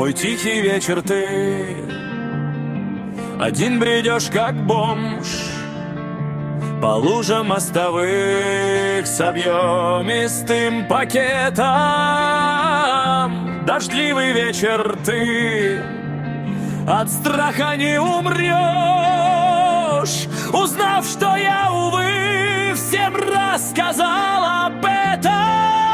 Мой тихий вечер ты один бредешь, как бомж, по лужам мостовых с объемистым пакетом. Дождливый вечер ты от страха не умрешь, узнав, что я, увы, всем рассказал об этом.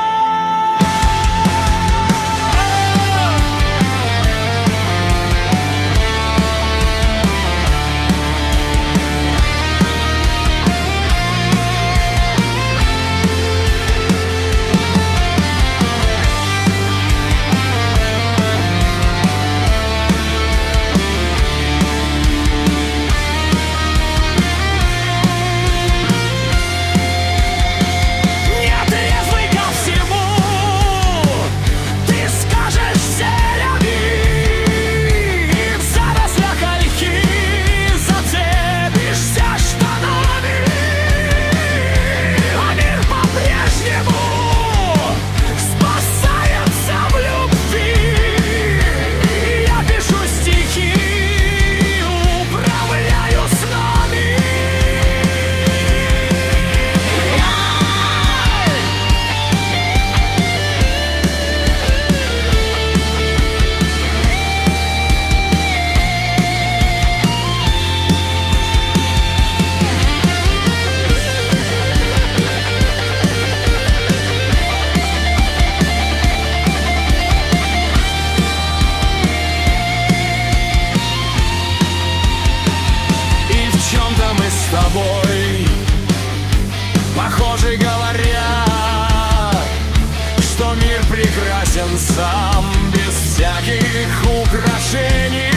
С тобой похожи, говорят, что мир прекрасен сам, без всяких украшений.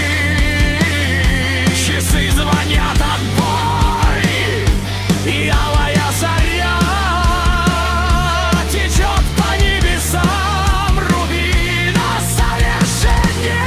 Часы звонят, отбой, и алая заря течет по небесам, рубина совершения.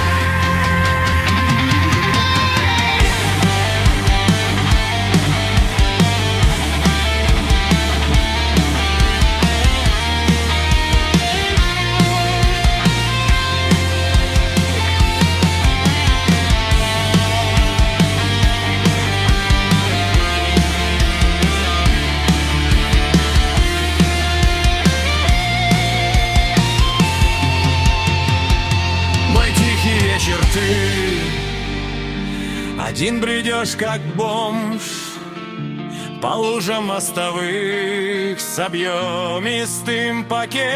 Ты один бредешь, как бомж, по лужам мостовых с объемистым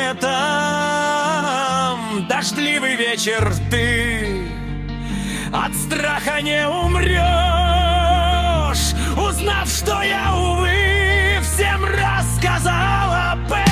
пакетом. Дождливый вечер ты от страха не умрешь, узнав, что я, увы, всем рассказал об этом.